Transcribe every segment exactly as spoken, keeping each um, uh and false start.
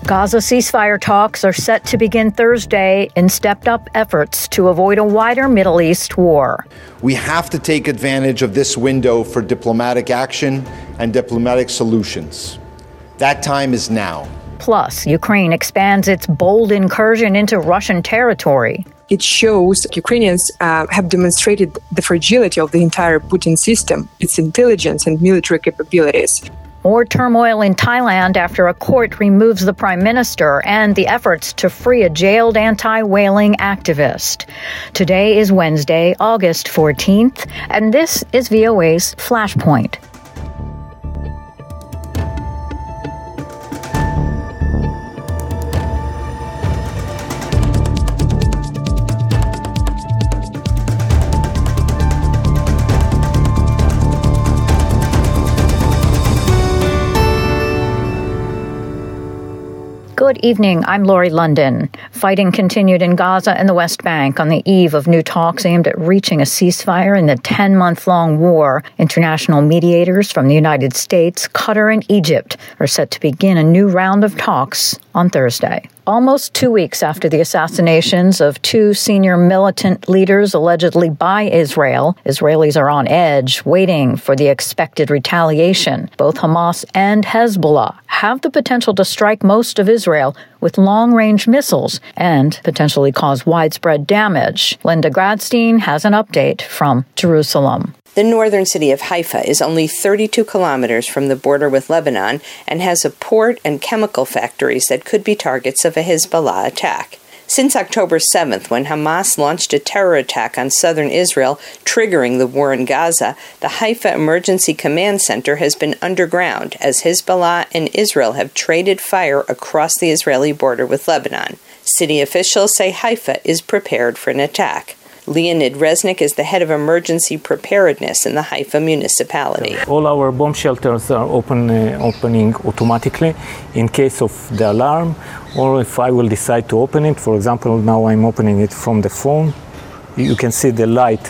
Gaza ceasefire talks are set to begin Thursday in stepped-up efforts to avoid a wider Middle East war. We have to take advantage of this window for diplomatic action and diplomatic solutions. That time is now. Plus, Ukraine expands its bold incursion into Russian territory. It shows Ukrainians uh, have demonstrated the fragility of the entire Putin system, its intelligence and military capabilities. More turmoil in Thailand after a court removes the prime minister and the efforts to free a jailed anti-whaling activist. Today is Wednesday, August fourteenth, and this is V O A's Flashpoint. Good evening. I'm Lori London. Fighting continued in Gaza and the West Bank on the eve of new talks aimed at reaching a ceasefire in the ten-month-long war. International mediators from the United States, Qatar, and Egypt are set to begin a new round of talks on Thursday. Almost two weeks after the assassinations of two senior militant leaders allegedly by Israel, Israelis are on edge, waiting for the expected retaliation. Both Hamas and Hezbollah have the potential to strike most of Israel with long-range missiles and potentially cause widespread damage. Linda Gradstein has an update from Jerusalem. The northern city of Haifa is only thirty-two kilometers from the border with Lebanon and has a port and chemical factories that could be targets of a Hezbollah attack. Since October seventh, when Hamas launched a terror attack on southern Israel, triggering the war in Gaza, the Haifa Emergency Command Center has been underground as Hezbollah and Israel have traded fire across the Israeli border with Lebanon. City officials say Haifa is prepared for an attack. Leonid Reznik is the head of emergency preparedness in the Haifa municipality. All our bomb shelters are open, uh, opening automatically in case of the alarm, or if I will decide to open it. For example, now I'm opening it from the phone. You can see the light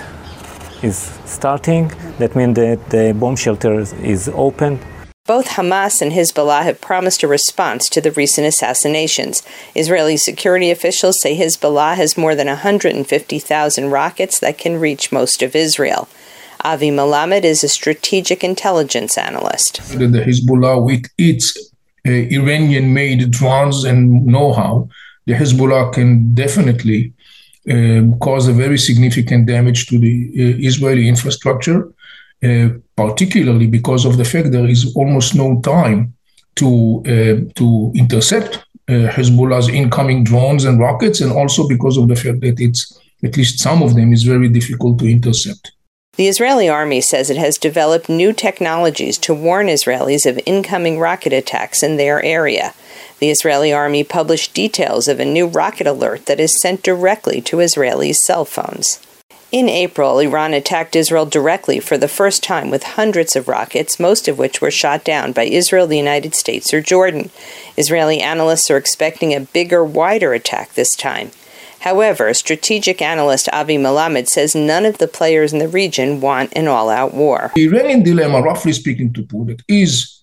is starting. That means that the bomb shelter is open. Both Hamas and Hezbollah have promised a response to the recent assassinations. Israeli security officials say Hezbollah has more than one hundred fifty thousand rockets that can reach most of Israel. Avi Melamed is a strategic intelligence analyst. The Hezbollah, with its uh, Iranian-made drones and know-how, the Hezbollah can definitely uh, cause a very significant damage to the uh, Israeli infrastructure. Uh, particularly because of the fact there is almost no time to uh, to intercept uh, Hezbollah's incoming drones and rockets, and also because of the fact that it's, at least some of them, is very difficult to intercept. The Israeli army says it has developed new technologies to warn Israelis of incoming rocket attacks in their area. The Israeli army published details of a new rocket alert that is sent directly to Israelis' cell phones. In April, Iran attacked Israel directly for the first time with hundreds of rockets, most of which were shot down by Israel, the United States, or Jordan. Israeli analysts are expecting a bigger, wider attack this time. However, strategic analyst Avi Melamed says none of the players in the region want an all-out war. The Iranian dilemma, roughly speaking, to put it, is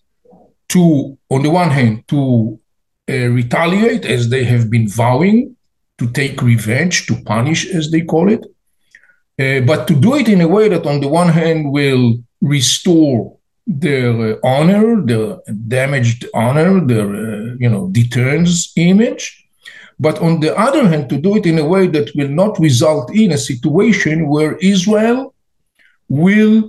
to, on the one hand, to uh, retaliate, as they have been vowing, to take revenge, to punish, as they call it. Uh, but to do it in a way that, on the one hand, will restore their uh, honor, their damaged honor, their uh, you know deterrence image, but on the other hand, to do it in a way that will not result in a situation where Israel will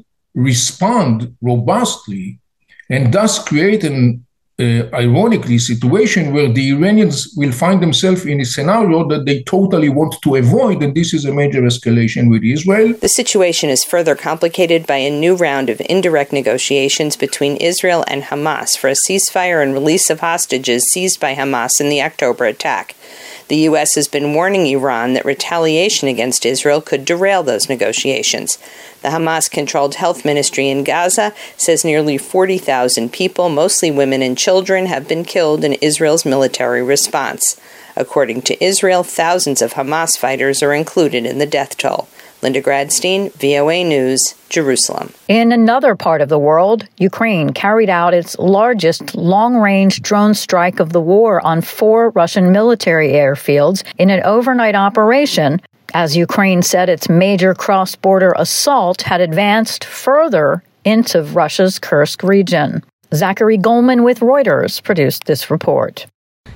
respond robustly and thus create an Uh, ironically, situation where the Iranians will find themselves in a scenario that they totally want to avoid, and this is a major escalation with Israel. The situation is further complicated by a new round of indirect negotiations between Israel and Hamas for a ceasefire and release of hostages seized by Hamas in the October attack. The U S has been warning Iran that retaliation against Israel could derail those negotiations. The Hamas-controlled health ministry in Gaza says nearly forty thousand people, mostly women and children, have been killed in Israel's military response. According to Israel, thousands of Hamas fighters are included in the death toll. Linda Gradstein, V O A News, Jerusalem. In another part of the world, Ukraine carried out its largest long-range drone strike of the war on four Russian military airfields in an overnight operation, as Ukraine said its major cross-border assault had advanced further into Russia's Kursk region. Zachary Goldman with Reuters produced this report.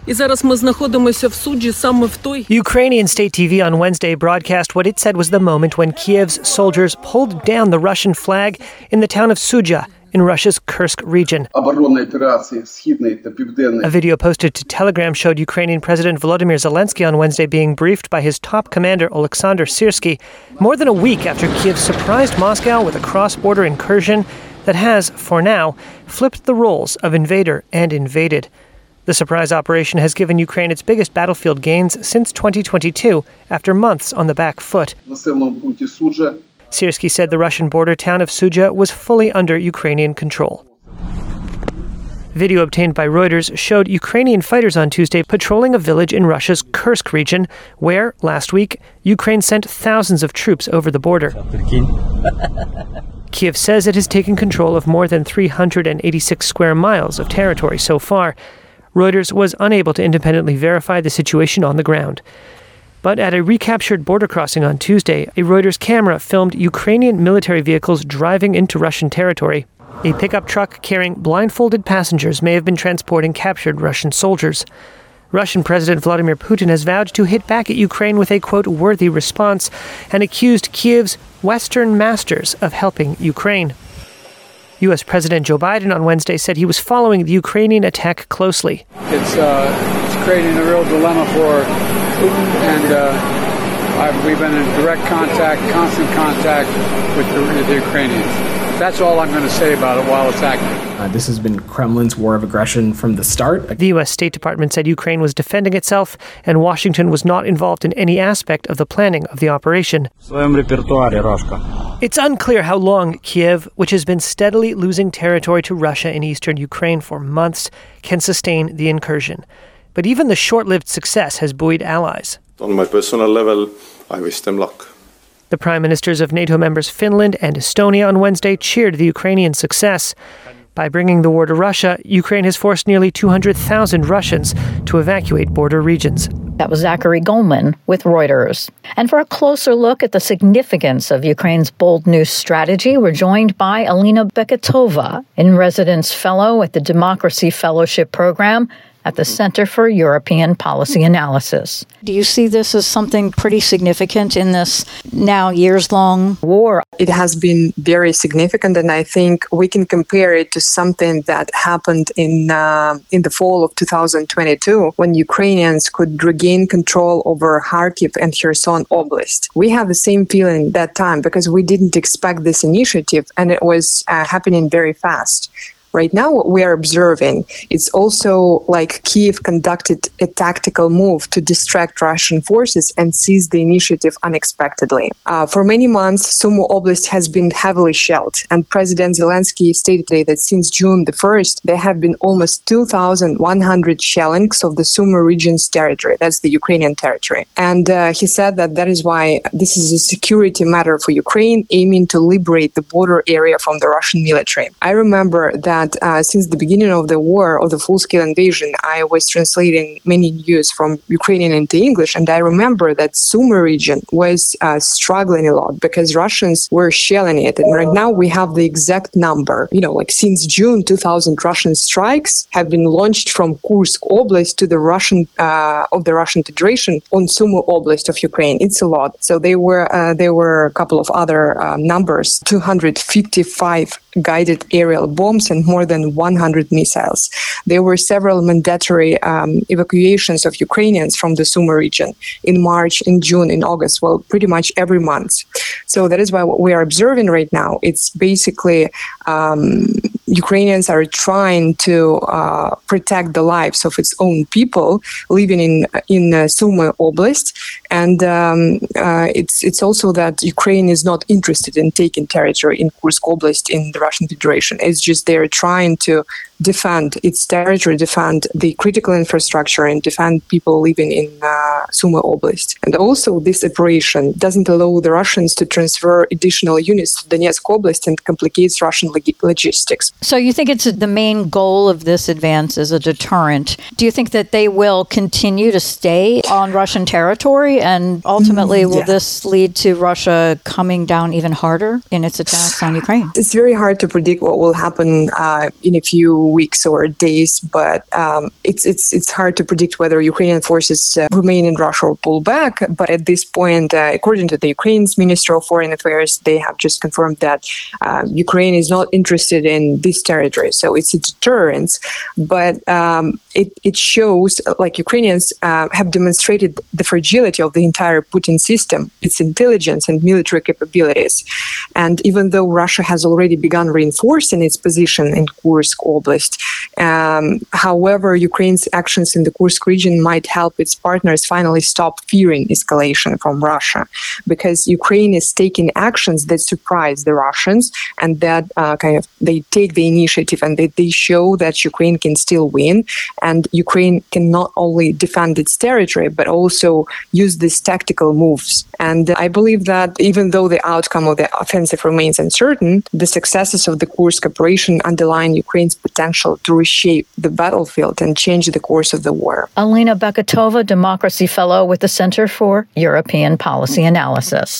Ukrainian state T V on Wednesday broadcast what it said was the moment when Kiev's soldiers pulled down the Russian flag in the town of Sudzha in Russia's Kursk region. A video posted to Telegram showed Ukrainian President Volodymyr Zelensky on Wednesday being briefed by his top commander Oleksandr Syrsky more than a week after Kiev surprised Moscow with a cross-border incursion that has, for now, flipped the roles of invader and invaded. The surprise operation has given Ukraine its biggest battlefield gains since twenty twenty-two, after months on the back foot. Syrsky said the Russian border town of Sudzha was fully under Ukrainian control. Video obtained by Reuters showed Ukrainian fighters on Tuesday patrolling a village in Russia's Kursk region, where, last week, Ukraine sent thousands of troops over the border. Kiev says it has taken control of more than three hundred eighty-six square miles of territory so far. Reuters was unable to independently verify the situation on the ground. But at a recaptured border crossing on Tuesday, a Reuters camera filmed Ukrainian military vehicles driving into Russian territory. A pickup truck carrying blindfolded passengers may have been transporting captured Russian soldiers. Russian President Vladimir Putin has vowed to hit back at Ukraine with a, quote, worthy response, and accused Kiev's Western masters of helping Ukraine. U S President Joe Biden on Wednesday said he was following the Ukrainian attack closely. It's, uh, it's creating a real dilemma for Putin, and uh, I've, we've been in direct contact, constant contact with the, with the Ukrainians. That's all I'm going to say about it while it's active. Uh, this has been Kremlin's war of aggression from the start. The U S State Department said Ukraine was defending itself, and Washington was not involved in any aspect of the planning of the operation. It's unclear how long Kiev, which has been steadily losing territory to Russia in eastern Ukraine for months, can sustain the incursion. But even the short-lived success has buoyed allies. On my personal level, I wish them luck. The prime ministers of NATO members Finland and Estonia on Wednesday cheered the Ukrainian success. By bringing the war to Russia, Ukraine has forced nearly two hundred thousand Russians to evacuate border regions. That was Zachary Goldman with Reuters. And for a closer look at the significance of Ukraine's bold new strategy, we're joined by Alina Beketova, in-residence fellow at the Democracy Fellowship Program at the Center for European Policy Analysis. Do you see this as something pretty significant in this now years-long war? It has been very significant, and I think we can compare it to something that happened in uh, in the fall of two thousand twenty-two, when Ukrainians could regain control over Kharkiv and Kherson Oblast. We have the same feeling that time because we didn't expect this initiative, and it was uh, happening very fast. Right now, what we are observing, it's also like Kiev conducted a tactical move to distract Russian forces and seize the initiative unexpectedly. Uh, for many months, Sumy Oblast has been heavily shelled, and President Zelensky stated today that since June the first, there have been almost two thousand one hundred shellings of the Sumy region's territory. That's the Ukrainian territory. And uh, he said that that is why this is a security matter for Ukraine, aiming to liberate the border area from the Russian military. I remember that That uh, since the beginning of the war, of the full-scale invasion, I was translating many news from Ukrainian into English, and I remember that Sumy region was uh, struggling a lot because Russians were shelling it. And right now we have the exact number. You know, like since June two thousand, Russian strikes have been launched from Kursk Oblast to the Russian uh, of the Russian Federation on Sumy Oblast of Ukraine. It's a lot. So they were uh, there were a couple of other uh, numbers: two hundred fifty-five guided aerial bombs and more than one hundred missiles. There were several mandatory um, evacuations of Ukrainians from the Sumy region in March, in June, in August, well, pretty much every month. So that is why what we are observing right now, it's basically um, Ukrainians are trying to uh, protect the lives of its own people living in in uh, Sumy Oblast, and um, uh, it's it's also that Ukraine is not interested in taking territory in Kursk Oblast in the Russian Federation. It's just they're trying to defend its territory, defend the critical infrastructure, and defend people living in uh, Sumy Oblast. And also, this operation doesn't allow the Russians to transfer additional units to Donetsk Oblast and complicates Russian log- logistics. So you think it's the main goal of this advance is a deterrent. Do you think that they will continue to stay on Russian territory, and ultimately will yeah. this lead to Russia coming down even harder in its attacks on Ukraine? It's very hard to predict what will happen uh, in a few weeks or days, but um, it's it's it's hard to predict whether Ukrainian forces uh, remain in Russia or pull back. But at this point, uh, according to the Ukraine's Minister of Foreign Affairs, they have just confirmed that uh, Ukraine is not interested in this territory. So it's a deterrence, but um, it, it shows like Ukrainians uh, have demonstrated the fragility of the entire Putin system, its intelligence and military capabilities. And even though Russia has already begun reinforcing its position in Kursk Oblast, Um, however, Ukraine's actions in the Kursk region might help its partners finally stop fearing escalation from Russia, because Ukraine is taking actions that surprise the Russians, and that uh, kind of they take the initiative, and they, they show that Ukraine can still win, and Ukraine can not only defend its territory but also use these tactical moves. And I believe that even though the outcome of the offensive remains uncertain, the successes of the Kursk operation underline Ukraine's potential to reshape the battlefield and change the course of the war. Alina Beketova, Democracy Fellow with the Center for European Policy Analysis.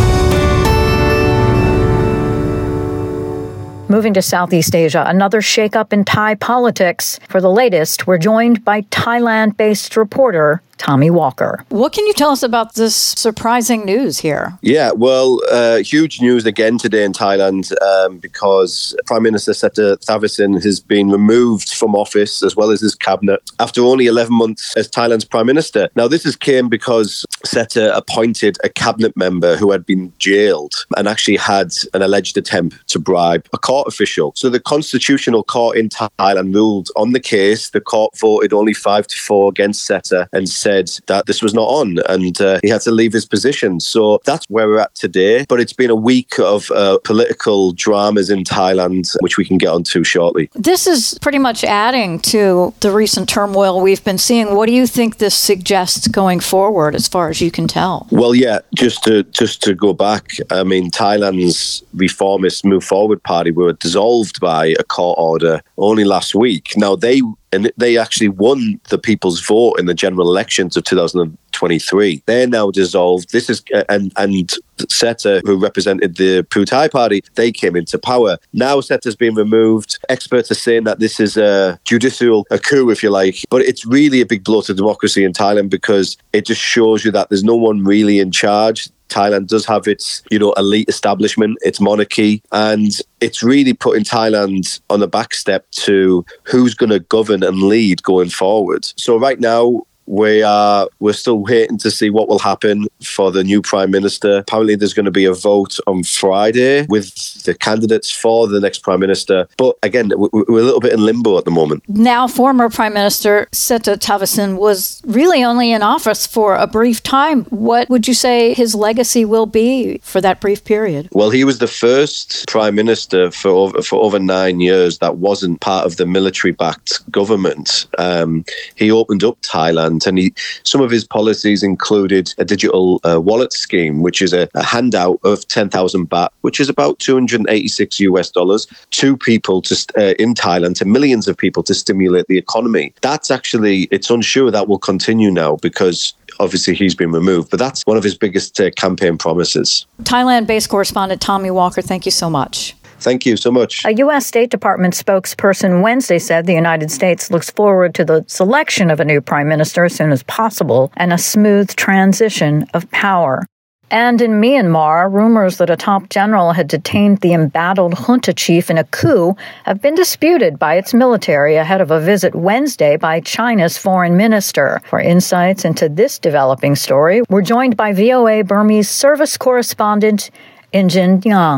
Moving to Southeast Asia, another shakeup in Thai politics. For the latest, we're joined by Thailand-based reporter Tommy Walker. What can you tell us about this surprising news here? Yeah, well, uh, huge news again today in Thailand um, because Prime Minister Seta Thavisin has been removed from office as well as his cabinet after only eleven months as Thailand's Prime Minister. Now, this has came because Seta appointed a cabinet member who had been jailed and actually had an alleged attempt to bribe a court official. So the Constitutional Court in Thailand ruled on the case. The court voted only five to four against Seta and said that this was not on, and uh, he had to leave his position. So that's where we're at today. But it's been a week of uh, political dramas in Thailand, which we can get onto shortly. This is pretty much adding to the recent turmoil we've been seeing. What do you think this suggests going forward, as far as you can tell? Well, yeah, just to just to go back, I mean, Thailand's reformist Move Forward Party were dissolved by a court order only last week. Now, they And they actually won the people's vote in the general elections of two thousand twenty-three. They're now dissolved. This is and and Seta, who represented the Pheu Thai party, they came into power. Now Seta's been removed. Experts are saying that this is a judicial a coup, if you like. But it's really a big blow to democracy in Thailand, because it just shows you that there's no one really in charge. Thailand does have its, you know, elite establishment, its monarchy, and it's really putting Thailand on the back step to who's going to govern and lead going forward. So right now, we are we're still waiting to see what will happen for the new Prime Minister. Apparently there's going to be a vote on Friday with the candidates for the next Prime Minister. But again, we're a little bit in limbo at the moment. Now, former Prime Minister Seta Thavisin was really only in office for a brief time. What would you say his legacy will be for that brief period? Well, he was the first Prime Minister for over, for over nine years that wasn't part of the military-backed government. Um, he opened up Thailand, and he, some of his policies included a digital uh, wallet scheme, which is a, a handout of ten thousand baht, which is about two hundred eighty-six U S dollars, to people to, uh, in Thailand, to millions of people to stimulate the economy. That's actually, it's unsure that will continue now because obviously he's been removed, but that's one of his biggest uh, campaign promises. Thailand-based correspondent Tommy Walker, thank you so much. Thank you so much. A U S State Department spokesperson Wednesday said the United States looks forward to the selection of a new prime minister as soon as possible and a smooth transition of power. And in Myanmar, rumors that a top general had detained the embattled junta chief in a coup have been disputed by its military ahead of a visit Wednesday by China's foreign minister. For insights into this developing story, we're joined by V O A Burmese service correspondent Injin Yang.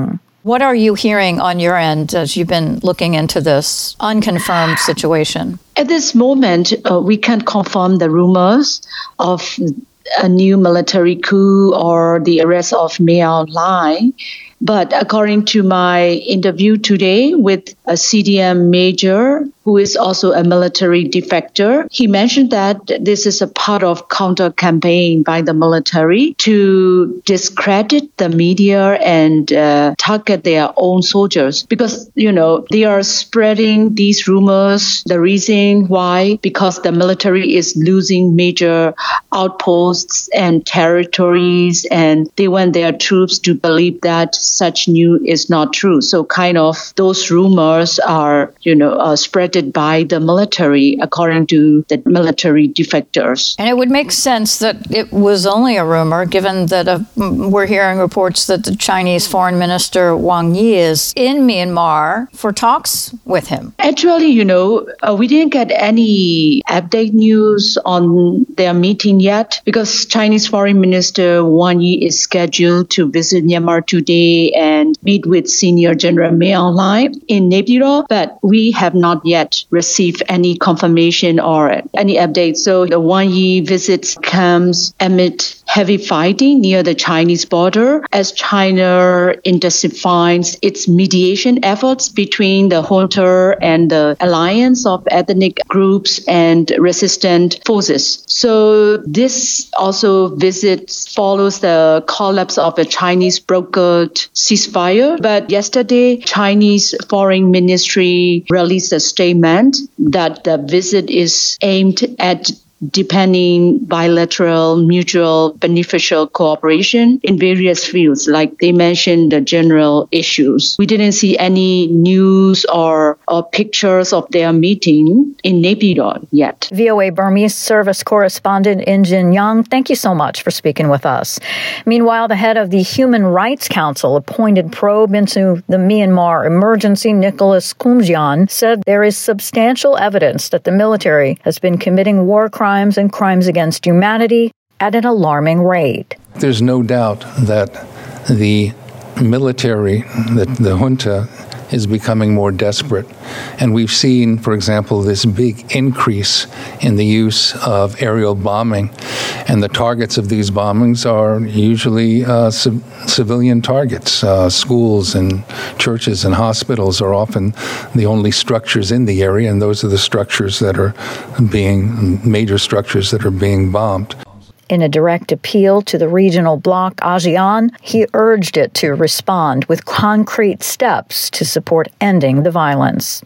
What are you hearing on your end as you've been looking into this unconfirmed situation? At this moment, uh, we can't confirm the rumors of a new military coup or the arrest of Miao Lai. But according to my interview today with a C D M major who is also a military defector, he mentioned that this is a part of counter campaign by the military to discredit the media and uh, target their own soldiers because, you know, they are spreading these rumors. The reason why, because the military is losing major outposts and territories, and they want their troops to believe that such news is not true. So kind of those rumors are, you know, uh, spreaded by the military, according to the military defectors. And it would make sense that it was only a rumor, given that uh, we're hearing reports that the Chinese Foreign Minister Wang Yi is in Myanmar for talks with him. Actually, you know, uh, we didn't get any update news on their meeting yet because Chinese Foreign Minister Wang Yi is scheduled to visit Myanmar today and meet with Senior General Miao Lai in Naypyidaw, but we have not yet received any confirmation or any updates. So the Wang Yi visit comes amid heavy fighting near the Chinese border as China intensifies its mediation efforts between the junta and the alliance of ethnic groups and resistant forces. So this also visit follows the collapse of a Chinese brokered ceasefire. But yesterday, Chinese Foreign Ministry released a statement that the visit is aimed at deepening bilateral, mutual, beneficial cooperation in various fields, like they mentioned the general issues. We didn't see any news or, or pictures of their meeting in Naypyidaw yet. V O A Burmese service correspondent In Jin Young, thank you so much for speaking with us. Meanwhile, the head of the Human Rights Council appointed probe into the Myanmar emergency, Nicholas Koumjian, said there is substantial evidence that the military has been committing war crimes crimes and crimes against humanity at an alarming rate. There's no doubt that the military, that the junta, is becoming more desperate. And we've seen, for example, this big increase in the use of aerial bombing. And the targets of these bombings are usually uh, c- civilian targets. Uh, schools and churches and hospitals are often the only structures in the area, and those are the structures that are being, major structures that are being bombed. In a direct appeal to the regional bloc ASEAN, he urged it to respond with concrete steps to support ending the violence.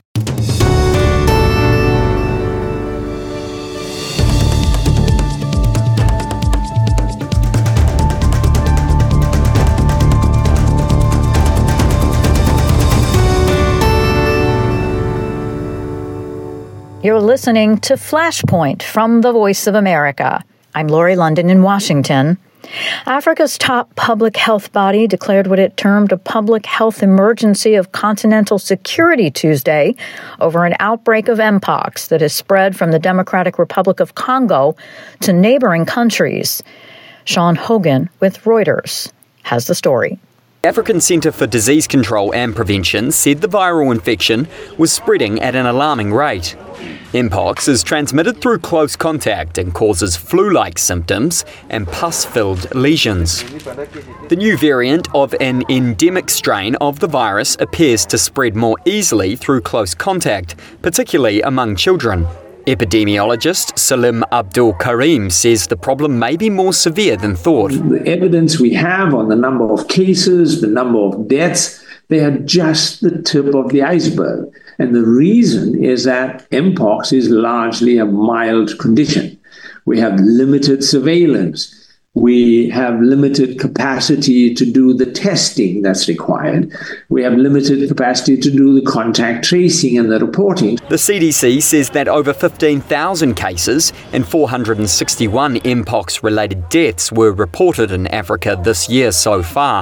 You're listening to Flashpoint from the Voice of America. I'm Lori London in Washington. Africa's top public health body declared what it termed a public health emergency of continental security Tuesday over an outbreak of mpox that has spread from the Democratic Republic of Congo to neighboring countries. Sean Hogan with Reuters has the story. The African Centre for Disease Control and Prevention said the viral infection was spreading at an alarming rate. Mpox is transmitted through close contact and causes flu-like symptoms and pus-filled lesions. The new variant of an endemic strain of the virus appears to spread more easily through close contact, particularly among children. Epidemiologist Salim Abdul Karim says the problem may be more severe than thought. The evidence we have on the number of cases, the number of deaths, they are just the tip of the iceberg. And the reason is that mpox is largely a mild condition. We have limited surveillance. We have limited capacity to do the testing that's required. We have limited capacity to do the contact tracing and the reporting. The C D C says that over fifteen thousand cases and four hundred sixty-one mpox-related deaths were reported in Africa this year so far.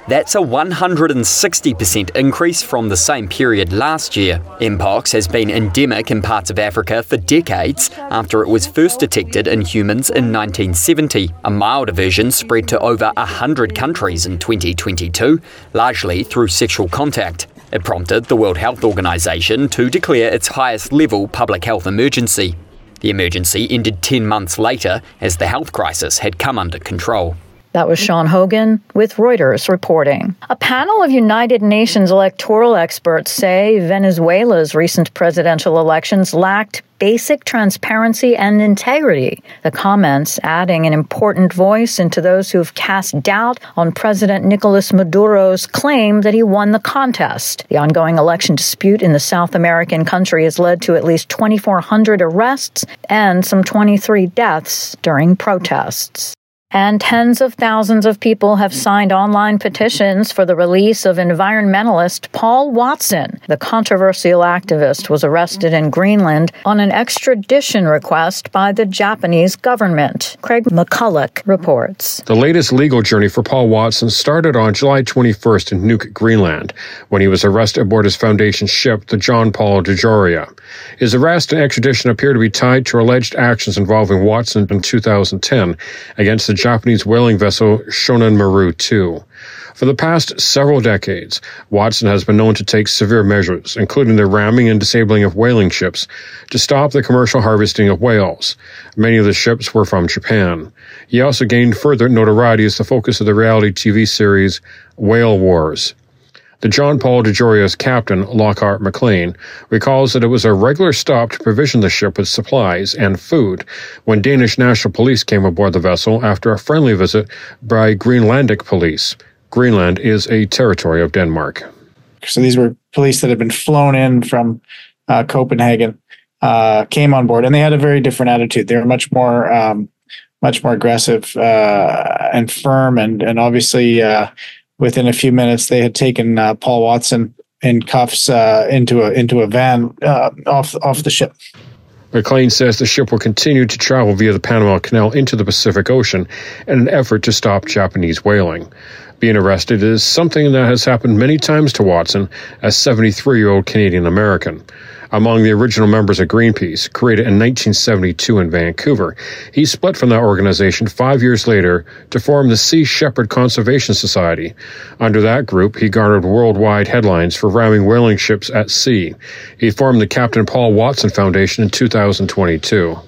That's a one hundred sixty percent increase from the same period last year. Mpox has been endemic in parts of Africa for decades after it was first detected in humans in nineteen seventy. A milder version spread to over one hundred countries in twenty twenty-two, largely through sexual contact. It prompted the World Health Organization to declare its highest level public health emergency. The emergency ended ten months later as the health crisis had come under control. That was Sean Hogan with Reuters reporting. A panel of United Nations electoral experts say Venezuela's recent presidential elections lacked basic transparency and integrity. The comments adding an important voice into those who've cast doubt on President Nicolas Maduro's claim that he won the contest. The ongoing election dispute in the South American country has led to at least twenty-four hundred arrests and some twenty-three deaths during protests. And tens of thousands of people have signed online petitions for the release of environmentalist Paul Watson. The controversial activist was arrested in Greenland on an extradition request by the Japanese government. Craig McCulloch reports. The latest legal journey for Paul Watson started on July twenty-first in Nuuk, Greenland, when he was arrested aboard his foundation ship, the John Paul DeJoria. His arrest and extradition appear to be tied to alleged actions involving Watson in two thousand ten against the Japanese whaling vessel Shonan Maru two. For the past several decades, Watson has been known to take severe measures, including the ramming and disabling of whaling ships, to stop the commercial harvesting of whales. Many of the ships were from Japan. He also gained further notoriety as the focus of the reality T V series Whale Wars. The John Paul DeJoria's captain, Lockhart McLean, recalls that it was a regular stop to provision the ship with supplies and food when Danish National Police came aboard the vessel after a friendly visit by Greenlandic police. Greenland is a territory of Denmark. So these were police that had been flown in from uh, Copenhagen, uh, came on board, and they had a very different attitude. They were much more, um, much more aggressive uh, and firm, and and obviously. Uh, Within a few minutes, they had taken uh, Paul Watson in cuffs uh, into a into a van uh, off off the ship. McLean says the ship will continue to travel via the Panama Canal into the Pacific Ocean in an effort to stop Japanese whaling. Being arrested is something that has happened many times to Watson, a seventy-three-year-old Canadian-American. Among the original members of Greenpeace, created in nineteen seventy-two in Vancouver, he split from that organization five years later to form the Sea Shepherd Conservation Society. Under that group, he garnered worldwide headlines for ramming whaling ships at sea. He formed the Captain Paul Watson Foundation in two thousand twenty-two.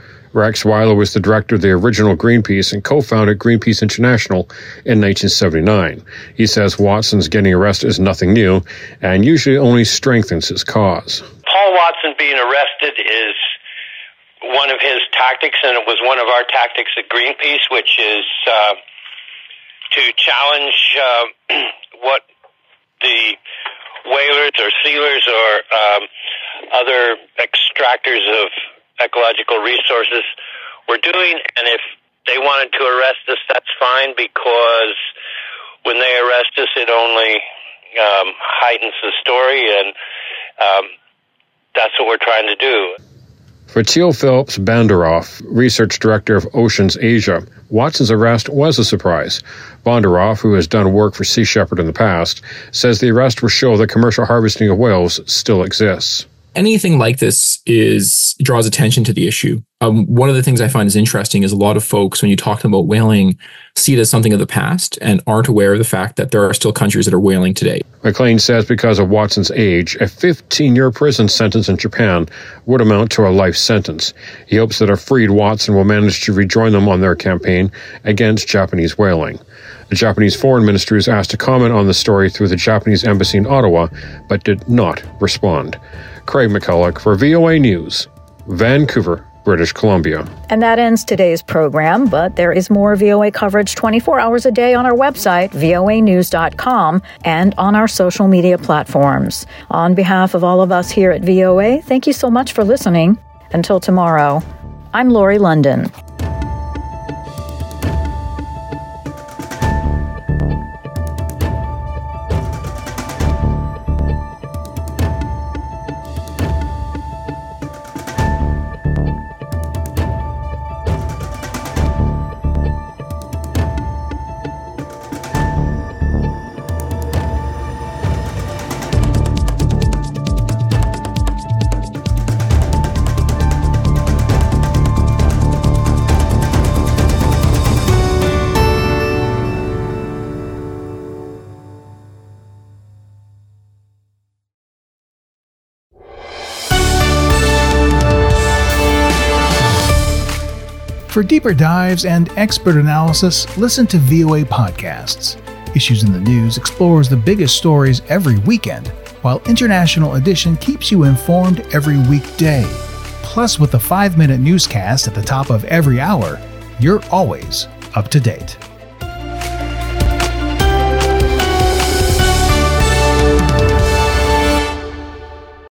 Rex Weiler was the director of the original Greenpeace and co-founded Greenpeace International in nineteen seventy-nine. He says Watson's getting arrested is nothing new and usually only strengthens his cause. Paul Watson being arrested is one of his tactics, and it was one of our tactics at Greenpeace, which is uh, to challenge uh, what the whalers or sealers or um, other extractors of ecological resources were doing. And if they wanted to arrest us, that's fine, because when they arrest us, it only um, heightens the story, and um, that's what we're trying to do. For Teal Phillips Bondaroff, research director of Oceans Asia, Watson's arrest was a surprise. Bondaroff, who has done work for Sea Shepherd in the past, says the arrest will show that commercial harvesting of whales still exists. Anything like this is draws attention to the issue. Um, one of the things I find is interesting is a lot of folks, when you talk to them about whaling, see it as something of the past and aren't aware of the fact that there are still countries that are whaling today. McLean says because of Watson's age, a fifteen-year prison sentence in Japan would amount to a life sentence. He hopes that a freed Watson will manage to rejoin them on their campaign against Japanese whaling. The Japanese Foreign Ministry was asked to comment on the story through the Japanese embassy in Ottawa, but did not respond. Craig McCulloch for V O A News, Vancouver, British Columbia. And that ends today's program, but there is more V O A coverage twenty-four hours a day on our website, V O A news dot com, and on our social media platforms. On behalf of all of us here at V O A, thank you so much for listening. Until tomorrow, I'm Laurie London. For deeper dives and expert analysis, listen to V O A Podcasts. Issues in the News explores the biggest stories every weekend, while International Edition keeps you informed every weekday. Plus, with a five-minute newscast at the top of every hour, you're always up to date.